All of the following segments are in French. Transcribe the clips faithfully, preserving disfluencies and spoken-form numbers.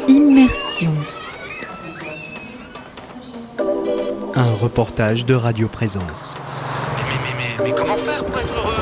Immersion. Un reportage de Radio Présence. Mais, mais, mais, mais, mais comment faire pour être heureux ?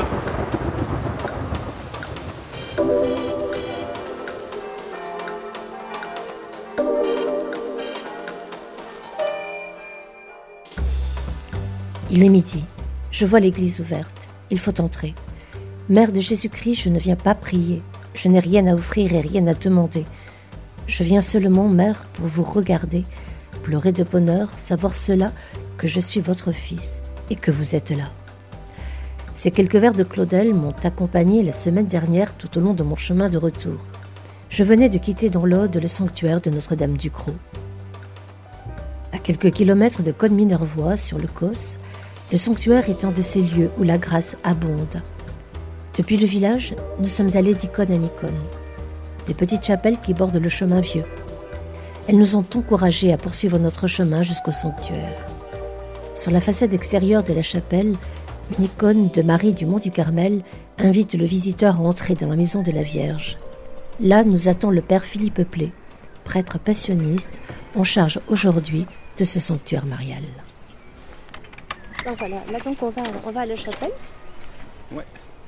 Il est midi. Je vois l'église ouverte. Il faut entrer. Mère de Jésus-Christ, je ne viens pas prier. Je n'ai rien à offrir et rien à demander. Je viens seulement, Mère, pour vous regarder, pleurer de bonheur, savoir cela, que je suis votre fils et que vous êtes là. Ces quelques vers de Claudel m'ont accompagné la semaine dernière tout au long de mon chemin de retour. Je venais de quitter dans l'Aude le sanctuaire de Notre-Dame-du-Croc. À quelques kilomètres de Cosne-Minervois, sur le Causse, le sanctuaire est un de ces lieux où la grâce abonde. Depuis le village, nous sommes allés d'icône en icône. Des petites chapelles qui bordent le chemin vieux. Elles nous ont encouragés à poursuivre notre chemin jusqu'au sanctuaire. Sur la façade extérieure de la chapelle, une icône de Marie du Mont du Carmel invite le visiteur à entrer dans la maison de la Vierge. Là nous attend le père Philippe Plé, prêtre passionniste, en charge aujourd'hui de ce sanctuaire marial. Donc voilà, là donc on va, on va à la chapelle. Ouais.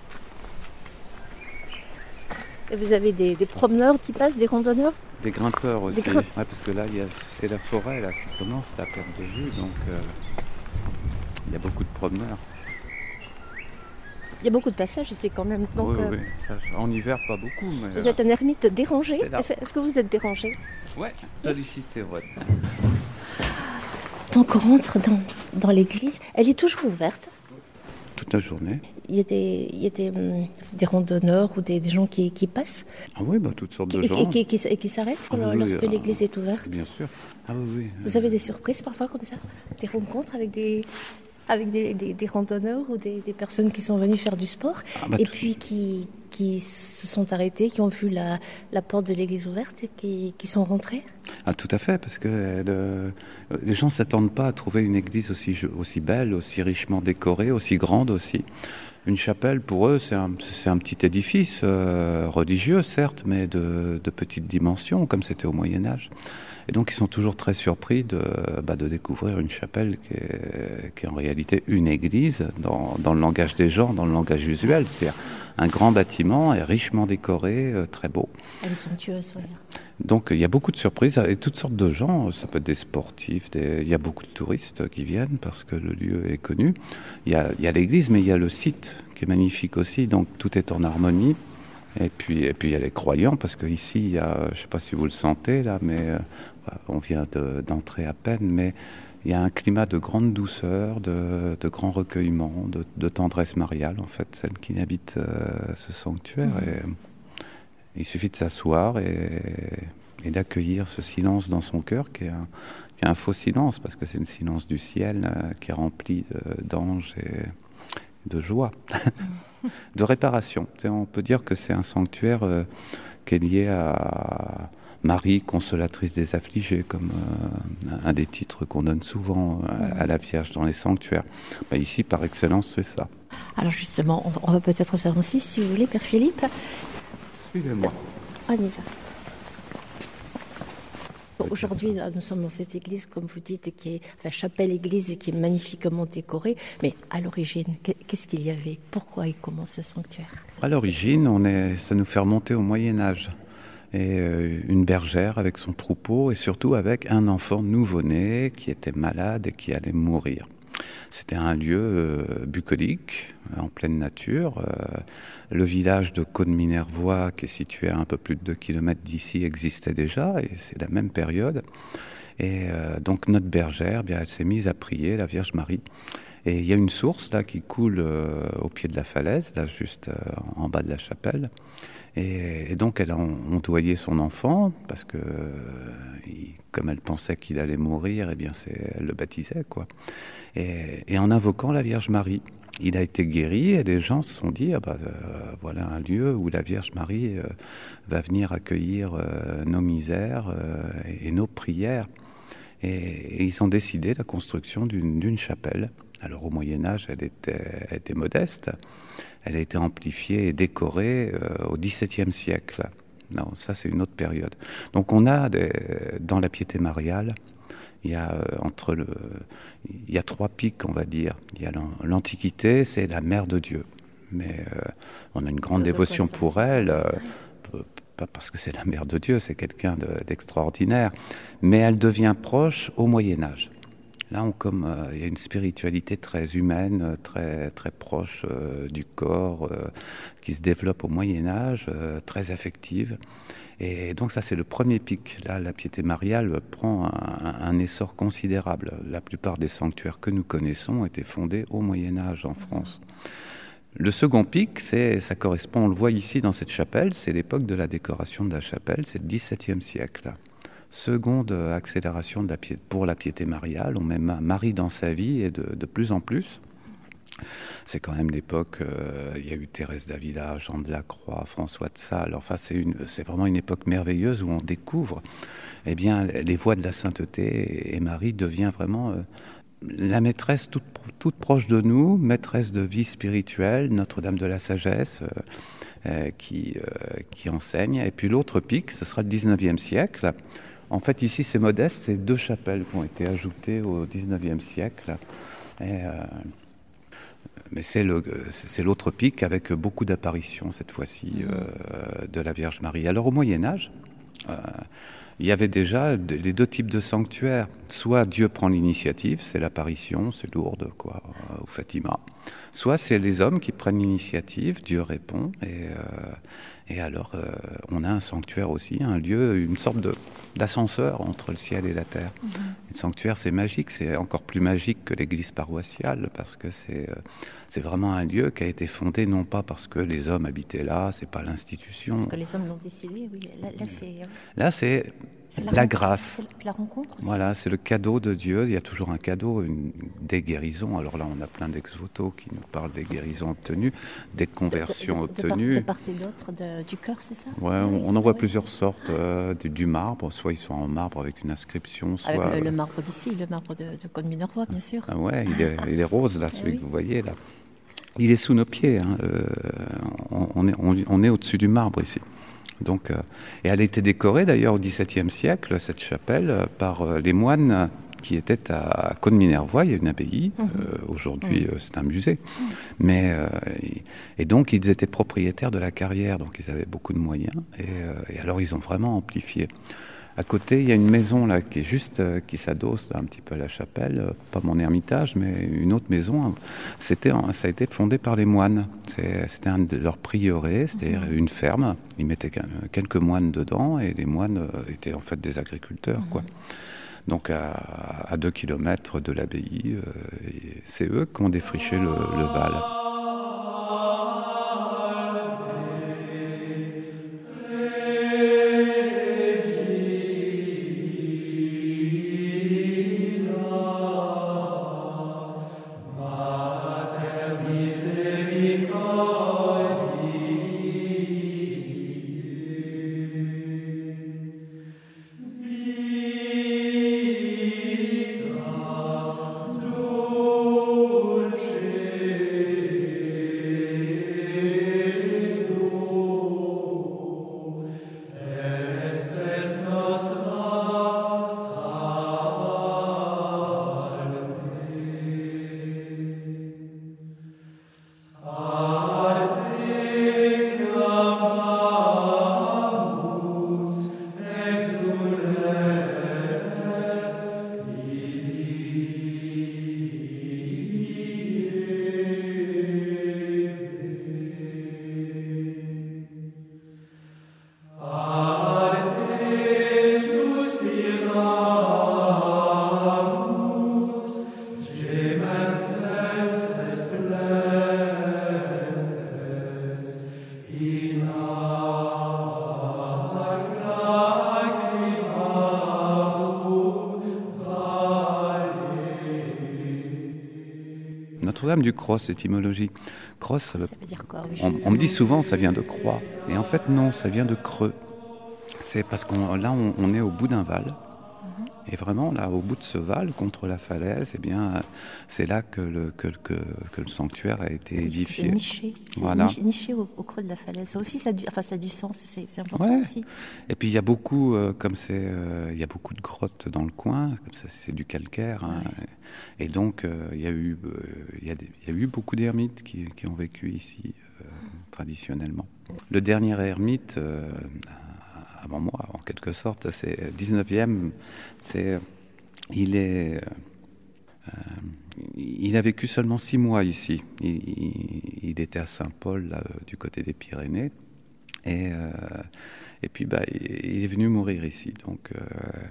Et vous avez des, des promeneurs qui passent, des randonneurs ? Des grimpeurs aussi, des grimpe... ouais, parce que là il y a, c'est la forêt là, qui commence, la perte de vue, donc euh, il y a beaucoup de promeneurs. Il y a beaucoup de passages ici quand même. Donc, oui, euh... oui, ça, en hiver pas beaucoup. Mais vous êtes un ermite dérangé ? Est-ce, est-ce que vous êtes dérangé ? Ouais, sollicité, ouais. Donc on rentre dans, dans l'église, elle est toujours ouverte ? Toute la journée. Il y a des, il y a des, hum, des randonneurs ou des, des gens qui, qui passent ? Ah oui, bah, toutes sortes qui, de et, gens. Et qui, qui, qui, qui s'arrêtent ah, oui, lorsque oui, l'église ah, est ouverte ? Bien sûr. Ah oui, oui. Vous avez des surprises parfois comme ça ? Des rencontres avec des, avec des, des, des randonneurs ou des, des personnes qui sont venues faire du sport ah, bah, et tout... puis qui, qui se sont arrêtés, qui ont vu la, la porte de l'église ouverte et qui, qui sont rentrés ? Ah, tout à fait, parce que euh, les gens ne s'attendent pas à trouver une église aussi, aussi belle, aussi richement décorée, aussi grande aussi. Une chapelle, pour eux, c'est un, c'est un petit édifice euh, religieux, certes, mais de, de petite dimension, comme c'était au Moyen-Âge. Et donc, ils sont toujours très surpris de, bah, de découvrir une chapelle qui est, qui est en réalité une église, dans, dans le langage des gens, dans le langage usuel. C'est un grand bâtiment, et richement décoré, euh, très beau. Elle est somptueuse, oui. Donc, il y a beaucoup de surprises, et toutes sortes de gens. Ça peut être des sportifs, des... il y a beaucoup de touristes qui viennent, parce que le lieu est connu. Il y a, il y a l'église, mais il y a le site, qui est magnifique aussi, donc tout est en harmonie. Et puis, et puis il y a les croyants, parce qu'ici, il y a, je ne sais pas si vous le sentez là, mais euh, on vient de, d'entrer à peine, mais il y a un climat de grande douceur, de, de grand recueillement, de, de tendresse mariale, en fait, celle qui habite euh, ce sanctuaire. Mmh. Et, il suffit de s'asseoir et, et d'accueillir ce silence dans son cœur, qui est un, qui est un faux silence, parce que c'est le silence du ciel euh, qui est rempli de, d'anges et de joie. De réparation. Tu sais, on peut dire que c'est un sanctuaire euh, qui est lié à Marie, consolatrice des affligés, comme euh, un des titres qu'on donne souvent à, à la Vierge dans les sanctuaires. Bah, ici, par excellence, c'est ça. Alors justement, on va, on va peut-être s'avancer, si vous voulez, Père Philippe. Suivez-moi. On y va. Bon, aujourd'hui, là, nous sommes dans cette église, comme vous dites, qui est, enfin, chapelle-église, qui est magnifiquement décorée. Mais à l'origine, qu'est-ce qu'il y avait ? Pourquoi et comment ce sanctuaire ? À l'origine, on est, ça nous fait remonter au Moyen-Âge. Et euh, une bergère avec son troupeau, et surtout avec un enfant nouveau-né qui était malade et qui allait mourir. C'était un lieu euh, bucolique, en pleine nature. Euh, le village de Cosne-Minervois, qui est situé à un peu plus de deux kilomètres d'ici, existait déjà, et c'est la même période. Et euh, donc notre bergère, bien, elle s'est mise à prier, la Vierge Marie. Et il y a une source là qui coule euh, au pied de la falaise, là juste euh, en bas de la chapelle. Et, et donc elle a ondoyé son enfant, parce que il, comme elle pensait qu'il allait mourir, eh bien c'est, elle le baptisait, quoi. Et, et en invoquant la Vierge Marie, il a été guéri, et les gens se sont dit, ah bah, euh, voilà un lieu où la Vierge Marie euh, va venir accueillir euh, nos misères euh, et, et nos prières. Et, et ils ont décidé la construction d'une, d'une chapelle. Alors au Moyen-Âge, elle était, elle était modeste. Elle a été amplifiée et décorée euh, au dix-septième siècle. Non, ça c'est une autre période. Donc on a des, dans la piété mariale, il y a euh, entre le, il y a trois pics, on va dire. Il y a l'Antiquité, c'est la mère de Dieu, mais euh, on a une grande dévotion pour elle. Euh, pas parce que c'est la mère de Dieu, c'est quelqu'un de, d'extraordinaire, mais elle devient proche au Moyen Âge. Là, on, comme, euh, il y a une spiritualité très humaine, très, très proche euh, du corps, euh, qui se développe au Moyen Âge, euh, très affective. Et donc ça, c'est le premier pic. Là, la piété mariale prend un, un essor considérable. La plupart des sanctuaires que nous connaissons étaient fondés au Moyen Âge en France. Le second pic, c'est, ça correspond, on le voit ici dans cette chapelle, c'est l'époque de la décoration de la chapelle, c'est le dix-septième siècle. Seconde accélération de la piété, pour la piété mariale, on met Marie dans sa vie et de, de plus en plus. C'est quand même l'époque, euh, il y a eu Thérèse d'Avila, Jean de la Croix, François de Sales. Enfin, c'est, une, c'est vraiment une époque merveilleuse où on découvre eh bien, les voies de la sainteté, et Marie devient vraiment euh, la maîtresse toute, toute proche de nous, maîtresse de vie spirituelle, Notre-Dame de la Sagesse, euh, euh, qui, euh, qui enseigne. Et puis l'autre pic, ce sera le dix-neuvième siècle. En fait, ici, c'est modeste, c'est deux chapelles qui ont été ajoutées au dix-neuvième siècle. Et, euh, mais c'est, le, c'est l'autre pic avec beaucoup d'apparitions, cette fois-ci, euh, de la Vierge Marie. Alors, au Moyen-Âge, euh, il y avait déjà les deux types de sanctuaires. Soit Dieu prend l'initiative, c'est l'apparition, c'est Lourdes, quoi, ou Fatima. Soit c'est les hommes qui prennent l'initiative, Dieu répond, et, euh, et alors euh, on a un sanctuaire aussi, un lieu, une sorte de, d'ascenseur entre le ciel et la terre. Mmh. Le sanctuaire, c'est magique, c'est encore plus magique que l'église paroissiale, parce que c'est, euh, c'est vraiment un lieu qui a été fondé non pas parce que les hommes habitaient là, c'est pas l'institution. Parce que les hommes l'ont décidé, oui. Là, là c'est... Là, c'est... C'est la, la grâce. C'est la rencontre aussi. Voilà, c'est le cadeau de Dieu. Il y a toujours un cadeau, une, des guérisons. Alors là, on a plein d'ex-voto qui nous parlent des guérisons obtenues, des conversions de, de, de, obtenues. De part, de part et d'autre de, du cœur, c'est ça? Ouais, on, on en voit plusieurs sortes. Euh, du, du marbre, soit ils sont en marbre avec une inscription, soit... Avec le, le marbre d'ici, le marbre de, de Côte-Minervois, bien sûr. Ah ouais, il est, il est rose, là, celui oui. que vous voyez, là. Il est sous nos pieds. Hein. Euh, on, on, est, on, on est au-dessus du marbre, ici. Donc, euh, et elle a été décorée d'ailleurs au XVIIe siècle, cette chapelle, euh, par euh, les moines qui étaient à Côte-Minervois. Il y a une abbaye, mmh. euh, aujourd'hui mmh. euh, c'est un musée. Mmh. Mais, euh, et, et donc ils étaient propriétaires de la carrière, donc ils avaient beaucoup de moyens. Et, euh, et alors ils ont vraiment amplifié. À côté, il y a une maison là qui est juste, euh, qui s'adosse un petit peu à la chapelle, euh, pas mon ermitage, mais une autre maison. C'était, ça a été fondé par les moines. C'est, c'était un de leurs prieurés, c'était mmh. une ferme. Ils mettaient quelques moines dedans et les moines euh, étaient en fait des agriculteurs, mmh. quoi. Donc à, à deux kilomètres de l'abbaye, euh, c'est eux qui ont défriché le, le Val. Notre-Dame du Cross, étymologie. Cross, ça veut, ça veut dire quoi, oui, on, on me dit souvent ça vient de croix. Et en fait, non, ça vient de creux. C'est parce qu'on là, on, on est au bout d'un val. Mm-hmm. Et vraiment, là, au bout de ce val, contre la falaise, eh bien, c'est là que le, que, que, que le sanctuaire a été édifié. C'est niché, c'est Voilà. niché, niché au, au creux de la falaise. Ça aussi, ça a du, enfin, ça a du sens, c'est, c'est important Ouais. aussi. Et puis il y a beaucoup, euh, comme c'est, euh, il y a beaucoup de grottes dans le coin, comme ça, c'est du calcaire, hein, Ouais. et donc euh, il y a eu, euh, il y a des- il y a eu beaucoup d'ermites qui, qui ont vécu ici euh, traditionnellement. Le dernier ermite, euh, avant moi, en quelque sorte, c'est dix-neuvième, c'est, il est, euh, il a vécu seulement six mois ici. Il, il- il était à Saint-Paul, là, du côté des Pyrénées. Et, euh, et puis, bah, il est venu mourir ici. Donc, euh,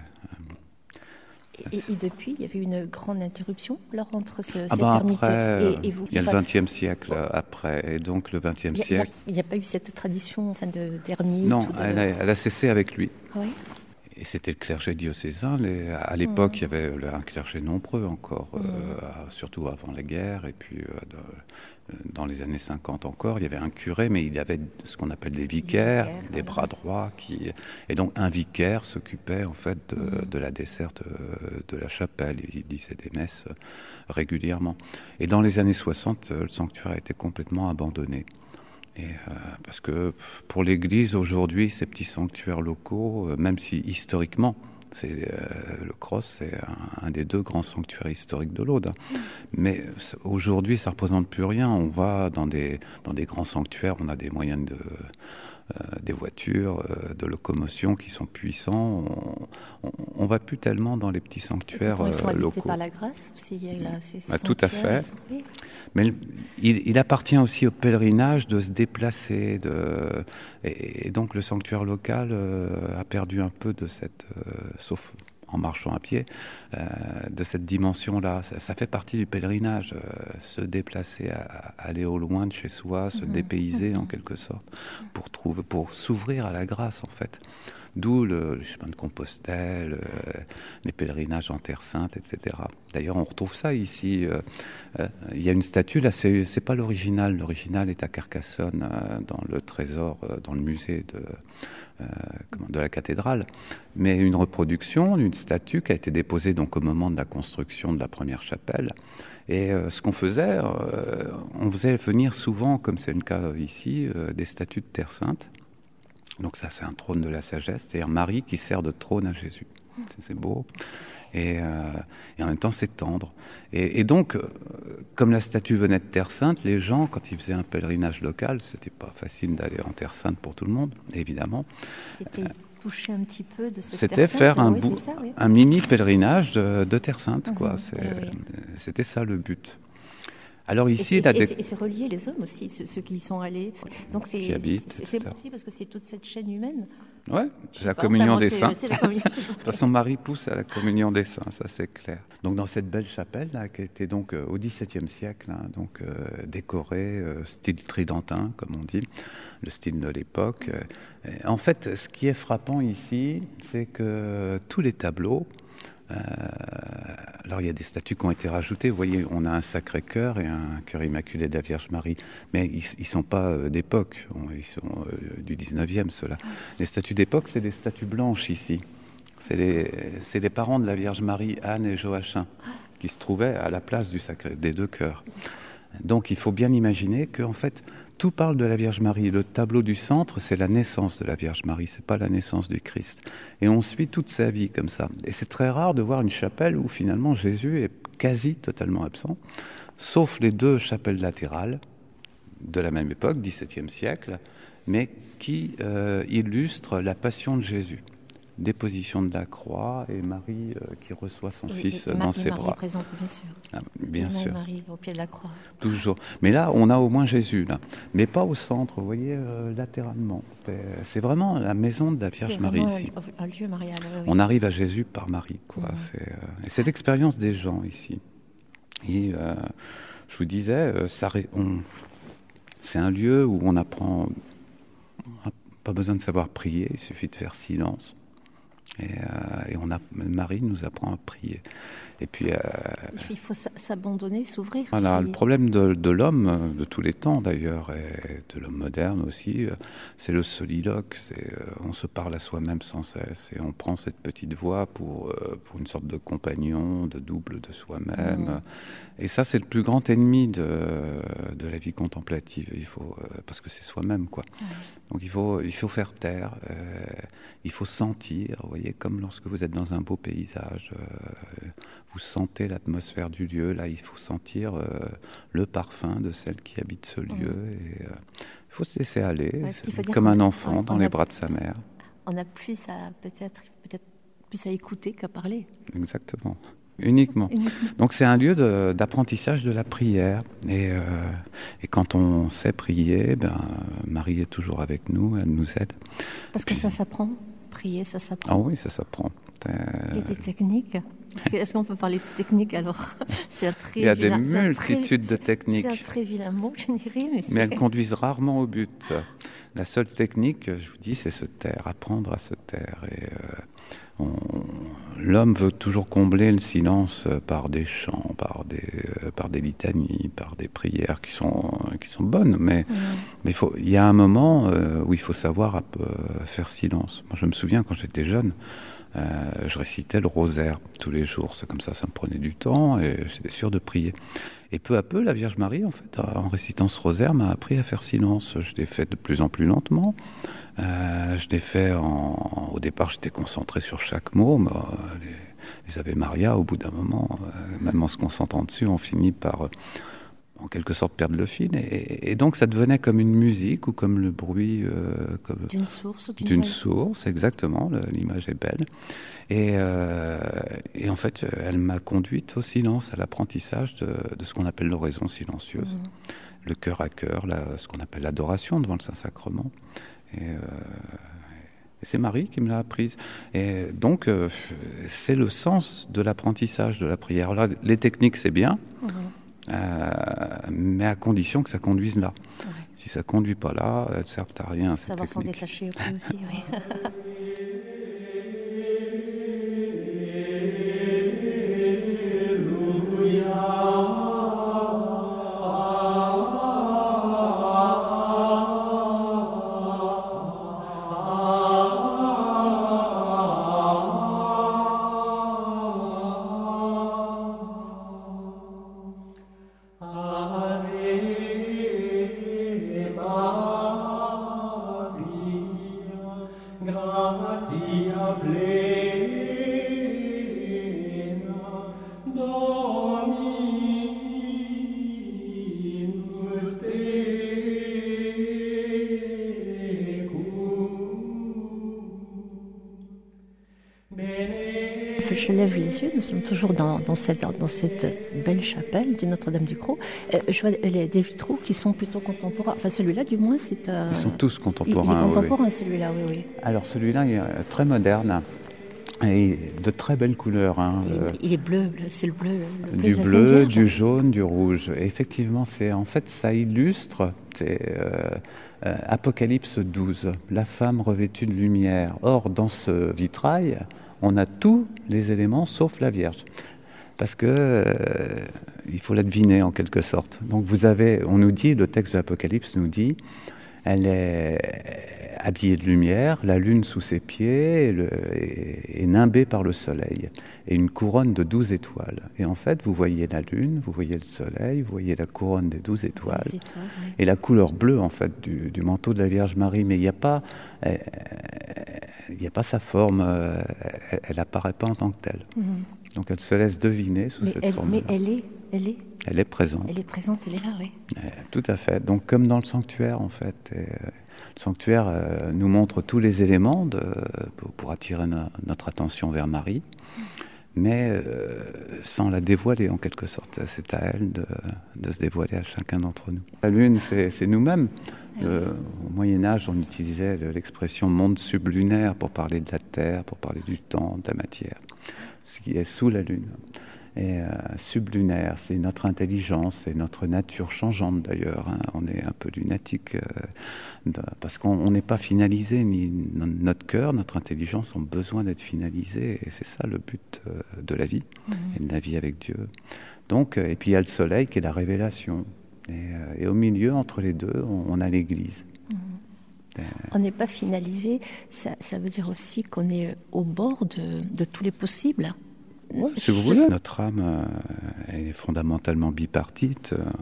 Et, et depuis, il y avait une grande interruption alors, entre ce, ah cette ben ermite après, et, et vous. il y a le Enfin, vingtième siècle après. Et donc, le vingtième il y a- il y a- siècle, il n'y a, pas eu cette tradition enfin, de, d'ermite non, ou de... elle a, elle a cessé avec lui. Oui. Et c'était le clergé diocésain. Les- à l'époque, il y avait le- un clergé nombreux encore, euh, surtout avant la guerre. Et puis, euh, de- dans les années cinquante encore, il y avait un curé, mais il y avait ce qu'on appelle des vicaires, vicaires, des voilà. bras droits. Qui, et donc, un vicaire s'occupait en fait de, de la desserte euh, de la chapelle. Il disait des messes euh, régulièrement. Et dans les années soixante, euh, le sanctuaire a été complètement abandonné. Et, euh, parce que pff, pour l'Église aujourd'hui, ces petits sanctuaires locaux, euh, même si historiquement, c'est, euh, le Cross, c'est un, un des deux grands sanctuaires historiques de l'Aude, hein. Mais c'est- aujourd'hui, ça ne représente plus rien. On va dans des, dans des grands sanctuaires, on a des moyens de... euh, des voitures, euh, de locomotion qui sont puissants. On ne va plus tellement dans les petits Et sanctuaires pourtant, ils sont euh, habités locaux. par la grâce aussi. Il y a là, ces, ces Ah, tout à sanctuaires, fait. ils sont- oui. Mais il, il- il appartient aussi au pèlerinage de se déplacer. De, et, et donc le sanctuaire local euh, a perdu un peu de cette, euh, sauf en marchant à pied, euh, de cette dimension-là. Ça, ça fait partie du pèlerinage, euh, se déplacer, à, à aller au loin de chez soi, se Mhm. dépayser en quelque sorte, pour trouver, pour s'ouvrir à la grâce en fait. D'où le, le chemin de Compostelle, euh, les pèlerinages en Terre Sainte, et cetera. D'ailleurs, on retrouve ça ici. euh, euh, Il y a une statue, là, c'est, c'est pas l'original. L'original est à Carcassonne, euh, dans le trésor, euh, dans le musée de, euh, comment, de la cathédrale. Mais une reproduction d'une statue qui a été déposée donc au moment de la construction de la première chapelle. Et euh, ce qu'on faisait, euh, on faisait venir souvent, comme c'est le cas ici, euh, des statues de Terre Sainte. Donc ça, c'est un trône de la sagesse, c'est-à-dire Marie qui sert de trône à Jésus. C'est, c'est beau. Et, euh, et en même temps, c'est tendre. Et, et donc, euh, comme la statue venait de Terre Sainte, les gens, quand ils faisaient un pèlerinage local, c'était pas facile d'aller en Terre Sainte pour tout le monde, évidemment. C'était toucher un petit peu de cette C'était Terre Sainte, faire un, oui, bout, c'est ça, oui. un mini pèlerinage de, de Terre Sainte, quoi. Mhm, C'est, oui, oui. C'était ça le but. Alors Et ici, c'est, la et dé- c'est- et c'est relié les hommes aussi, ceux, ceux qui y sont allés. Donc c'est, Qui habitent, c'est, c'est et cetera. aussi parce que c'est toute cette chaîne humaine. ouais, c'est la Pas, communion vraiment, des c'est- saints. C'est la communion. De toute façon, Marie pousse à la communion des saints, ça c'est clair. Donc dans cette belle chapelle là, qui était donc euh, au XVIIe siècle, hein, donc euh, décorée euh, style tridentin, comme on dit, le style de l'époque. Euh, et en fait, ce qui est frappant ici, c'est que tous les tableaux. Euh, alors il y a des statues qui ont été rajoutées. Vous voyez, on a un Sacré-Cœur et un Cœur Immaculé de la Vierge Marie, mais ils, ils sont pas euh, d'époque. Ils sont euh, du dix-neuvième, ceux-là. Les statues d'époque, c'est des statues blanches ici. C'est les, c'est les parents de la Vierge Marie, Anne et Joachim, qui se trouvaient à la place du sacré, des deux cœurs. Donc il faut bien imaginer qu'en fait, tout parle de la Vierge Marie. Le tableau du centre, c'est la naissance de la Vierge Marie, c'est pas la naissance du Christ. Et on suit toute sa vie comme ça. Et c'est très rare de voir une chapelle où finalement Jésus est quasi totalement absent, sauf les deux chapelles latérales de la même époque, dix-septième siècle, mais qui euh, illustrent la passion de Jésus. Déposition de la croix et Marie euh, qui reçoit son Et- fils et- et dans Marie ses bras. présente, bien sûr. Ah, bien Et sûr. Marie au pied de la croix. Toujours. Mais là, on a au moins Jésus, là. Mais pas au centre, vous voyez, euh, latéralement. C'est, c'est vraiment la maison de la Vierge C'est Marie vraiment ici. un, un lieu marial. Oui, oui. On arrive à Jésus par Marie, quoi. Mhm. C'est, euh, et c'est l'expérience des gens ici. Et euh, je vous disais, euh, ça, ré- on, c'est un lieu où on apprend. On n'a pas besoin de savoir prier, il suffit de faire silence. Et, euh, et on a, Marie nous apprend à prier. Et puis, euh, il faut s'abandonner, s'ouvrir. Voilà, c'est... le problème de, de l'homme, de tous les temps d'ailleurs, et de l'homme moderne aussi, c'est le soliloque. C'est, on se parle à soi-même sans cesse, et on prend cette petite voix pour, pour une sorte de compagnon, de double de soi-même. Mmh. Et ça, c'est le plus grand ennemi de, de la vie contemplative. Il faut, parce que c'est soi-même, quoi. Mmh. Donc il faut, il faut faire taire, euh, il faut sentir, vous voyez, comme lorsque vous êtes dans un beau paysage, euh, vous sentez l'atmosphère du lieu. Là, il faut sentir euh, le parfum de celle qui habite ce lieu. Mmh. Et, euh, il faut se laisser aller, ouais, comme un enfant ouais, dans les a, bras de sa mère. On a plus à peut-être, peut-être plus à écouter qu'à parler. Exactement. Uniquement. Uniquement. Donc c'est un lieu de, d'apprentissage de la prière. Et, euh, et quand on sait prier, ben, Marie est toujours avec nous, elle nous aide. Parce Puis, que ça s'apprend, prier, ça s'apprend. Ah oui, ça s'apprend. Euh... Il y a des techniques. Est-ce qu'on peut parler de technique alors? C'est un très Il y a vilain, des multitudes très, de techniques. C'est un très vilain mot, je dirais. Mais, mais elles conduisent rarement au but. La seule technique, je vous dis, c'est se taire, apprendre à se taire. Et, euh, on, l'homme veut toujours combler le silence par des chants, par des, euh, par des litanies, par des prières qui sont, qui sont bonnes. Mais, mmh. mais faut, il y a un moment euh, où il faut savoir euh, faire silence. Moi, je me souviens quand j'étais jeune, Euh, je récitais le rosaire tous les jours, c'est comme ça, ça me prenait du temps et j'étais sûr de prier. Et peu à peu, la Vierge Marie, en fait, en récitant ce rosaire, m'a appris à faire silence. Je l'ai fait de plus en plus lentement. Euh, je l'ai fait en... Au départ, j'étais concentré sur chaque mot. Mais, euh, les, les Ave Maria, au bout d'un moment, euh, même en se concentrant dessus, on finit par... Euh, en quelque sorte perdre le fil, et, et donc ça devenait comme une musique ou comme le bruit euh, comme d'une source, ou d'une, d'une source, exactement, le, l'image est belle, et, euh, et en fait elle m'a conduite au silence, à l'apprentissage de, de ce qu'on appelle l'oraison silencieuse, mmh. le cœur à cœur, la, ce qu'on appelle l'adoration devant le Saint-Sacrement, et, euh, et c'est Marie qui me l'a apprise, et donc euh, c'est le sens de l'apprentissage de la prière. Alors là, les techniques c'est bien, mmh. Euh, mais à condition que ça conduise là. Ouais. Si ça ne conduit pas là, elles ne servent à rien. Ça va s'en détacher aussi, oui. Je lève les yeux, nous sommes toujours dans, dans, cette, dans cette belle chapelle de Notre-Dame-du-Crau. Euh, je vois les, des vitraux qui sont plutôt contemporains. Enfin, celui-là, du moins, c'est... Euh... Ils sont tous contemporains. Il, il est contemporain, oui. celui-là, oui, oui. Alors, celui-là, il est très moderne et de très belles couleurs. Hein. Il, euh, il est bleu, c'est le bleu. Le bleu du bleu, du jaune, du rouge. Et effectivement, c'est, en fait, ça illustre... C'est, euh, euh, Apocalypse douze, la femme revêtue de lumière. Or, dans ce vitrail... on a tous les éléments sauf la Vierge, parce que euh, il faut la deviner en quelque sorte. Donc vous avez, on nous dit, le texte de l'Apocalypse nous dit, elle est habillée de lumière, la lune sous ses pieds, et, le, et, et nimbée par le soleil, et une couronne de douze étoiles. Et en fait, vous voyez la lune, vous voyez le soleil, vous voyez la couronne des douze étoiles, étoiles oui. et la couleur bleue en fait du, du manteau de la Vierge Marie. Mais il n'y a pas, euh, il n'y a pas sa forme, euh, elle n'apparaît pas en tant que telle. Mm-hmm. Donc elle se laisse deviner sous mais cette elle, forme-là. Mais elle est, elle est. Elle est présente. Elle est présente, elle est là, oui. Euh, tout à fait. Donc comme dans le sanctuaire en fait. Et, euh, le sanctuaire euh, nous montre tous les éléments de, pour, pour attirer no, notre attention vers Marie, mais euh, sans la dévoiler en quelque sorte. C'est à elle de, de se dévoiler à chacun d'entre nous. La lune, c'est, c'est nous-mêmes. Le, au Moyen-Âge, on utilisait l'expression monde sublunaire pour parler de la terre, pour parler du temps, de la matière, ce qui est sous la lune. et euh, sublunaire. C'est notre intelligence, c'est notre nature changeante d'ailleurs. Hein. On est un peu lunatique euh, de, parce qu'on n'est pas finalisé, ni no, notre cœur, notre intelligence ont besoin d'être finalisés, et c'est ça le but euh, de la vie, mmh. et de la vie avec Dieu. Donc, et puis il y a le soleil qui est la révélation. Et, euh, et au milieu, entre les deux, on, on a l'Église. Mmh. Euh... On n'est pas finalisé, ça, ça veut dire aussi qu'on est au bord de, de tous les possibles. Ouais, si vous voulez, notre âme euh, est fondamentalement bipartite. Euh,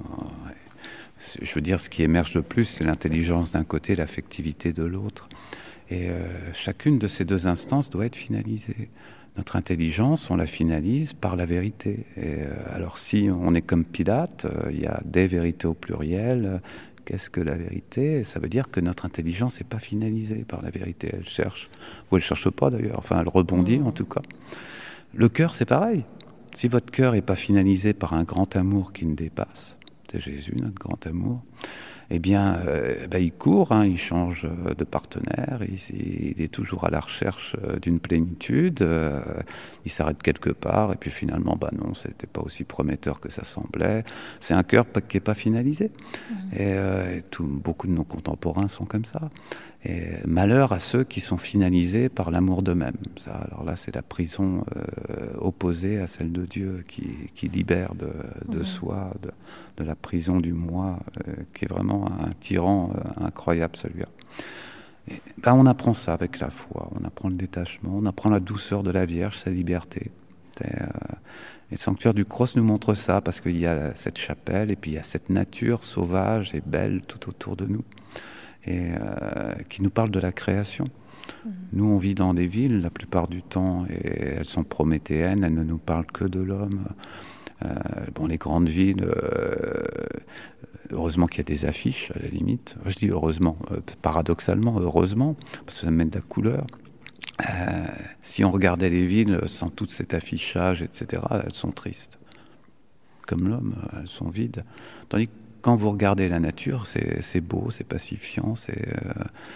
je veux dire, ce qui émerge le plus, c'est l'intelligence d'un côté, l'affectivité de l'autre. Et euh, chacune de ces deux instances doit être finalisée. Notre intelligence, on la finalise par la vérité. Et, euh, alors si on est comme Pilate, euh, il y a des vérités au pluriel. Euh, qu'est-ce que la vérité ? Ça veut dire que notre intelligence n'est pas finalisée par la vérité. Elle cherche, ou elle ne cherche pas d'ailleurs, enfin elle rebondit mmh. en tout cas. Le cœur, c'est pareil. Si votre cœur n'est pas finalisé par un grand amour qui ne dépasse, c'est Jésus, notre grand amour, eh bien, euh, ben, il court, hein, il change de partenaire, il, il est toujours à la recherche d'une plénitude, euh, il s'arrête quelque part, et puis finalement, ben non, c'était pas aussi prometteur que ça semblait. C'est un cœur qui n'est pas finalisé. Mmh. Et, euh, et tout, beaucoup de nos contemporains sont comme ça. Et malheur à ceux qui sont finalisés par l'amour d'eux-mêmes. Ça, alors là, c'est la prison euh, opposée à celle de Dieu qui, qui libère de, de mmh. soi, de, de la prison du moi, euh, qui est vraiment un tyran euh, incroyable, celui-là. Et, ben, on apprend ça avec la foi, on apprend le détachement, on apprend la douceur de la Vierge, sa liberté. Et, euh, et le sanctuaire du Cross nous montre ça, parce qu'il y a cette chapelle, et puis il y a cette nature sauvage et belle tout autour de nous. Et euh, qui nous parle de la création. Mmh. Nous, on vit dans des villes la plupart du temps, et elles sont prométhéennes, elles ne nous parlent que de l'homme. Euh, bon, les grandes villes, euh, heureusement qu'il y a des affiches, à la limite. Je dis heureusement, euh, paradoxalement, heureusement, parce que ça met de la couleur. Euh, si on regardait les villes sans tout cet affichage, et cetera, elles sont tristes. Comme l'homme, elles sont vides. Tandis que quand vous regardez la nature, c'est, c'est beau, c'est pacifiant, c'est, euh,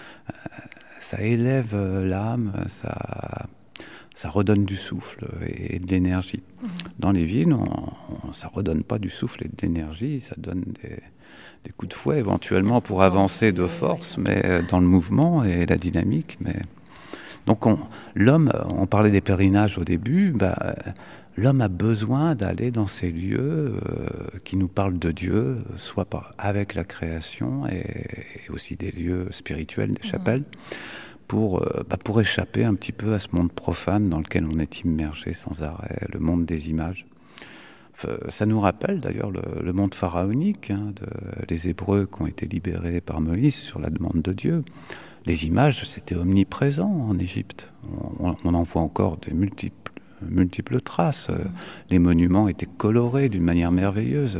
ça élève l'âme, ça, ça redonne du souffle et, et de l'énergie. Mmh. Dans les villes, on, on, ça ne redonne pas du souffle et de l'énergie, ça donne des, des coups de fouet éventuellement pour avancer de force, mais dans le mouvement et la dynamique. Mais... Donc on, l'homme, on parlait des pèlerinages au début, bah, l'homme a besoin d'aller dans ces lieux euh, qui nous parlent de Dieu, soit par, avec la création et, et aussi des lieux spirituels, des chapelles, mmh. pour, euh, bah, pour échapper un petit peu à ce monde profane dans lequel on est immergé sans arrêt, le monde des images. Enfin, ça nous rappelle d'ailleurs le, le monde pharaonique, hein, de, les Hébreux qui ont été libérés par Moïse sur la demande de Dieu. Les images, c'était omniprésent en Égypte. On, on en voit encore de multiples, multiples traces. Mmh. Les monuments étaient colorés d'une manière merveilleuse.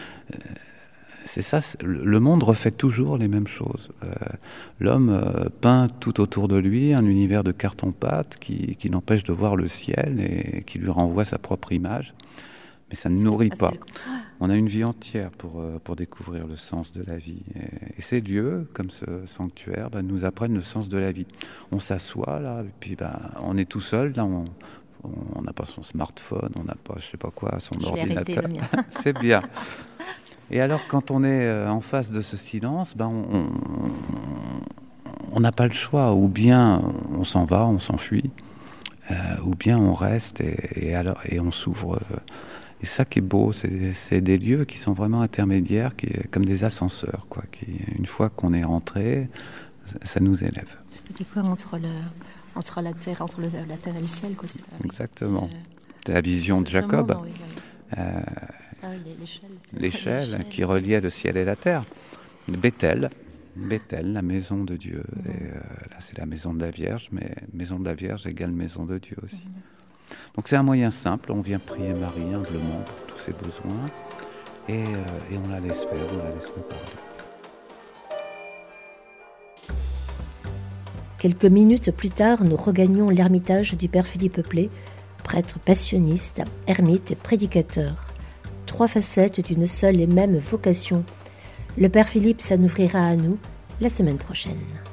C'est ça, c'est, le monde refait toujours les mêmes choses. Euh, l'homme euh, peint tout autour de lui un univers de carton-pâte qui, qui l'empêche de voir le ciel et qui lui renvoie sa propre image. Mais ça ne nourrit pas. On a une vie entière pour, euh, pour découvrir le sens de la vie. Et, et ces lieux, comme ce sanctuaire, bah, nous apprennent le sens de la vie. On s'assoit là, et puis bah, on est tout seul, là, on on n'a pas son smartphone, on n'a pas, je sais pas quoi, son je ordinateur. C'est bien. Et alors, quand on est euh, en face de ce silence, bah, on n'a pas le choix. Ou bien on s'en va, on s'enfuit, euh, ou bien on reste et, et, alors, et on s'ouvre. Euh, Et ça qui est beau, c'est, c'est des lieux qui sont vraiment intermédiaires, qui, comme des ascenseurs, quoi, qui, une fois qu'on est rentré, ça nous élève. Du coup, entre, le, entre la terre, entre le, la terre et le ciel, quoi. C'est, exactement. C'est la vision de Jacob. Moment, oui, oui. Euh, ah oui, l'échelle, l'échelle, l'échelle qui reliait le ciel et la terre. Bethel, Bethel, la maison de Dieu. Mmh. Et, euh, là, c'est la maison de la Vierge, mais maison de la Vierge égale maison de Dieu aussi. Mmh. Donc c'est un moyen simple, on vient prier Marie humblement pour tous ses besoins et, euh, et on la laisse faire, on la laisse nous parler. Quelques minutes plus tard, nous regagnons l'ermitage du Père Philippe Plé, prêtre passionniste, ermite et prédicateur. Trois facettes d'une seule et même vocation. Le Père Philippe s'en ouvrira à nous la semaine prochaine.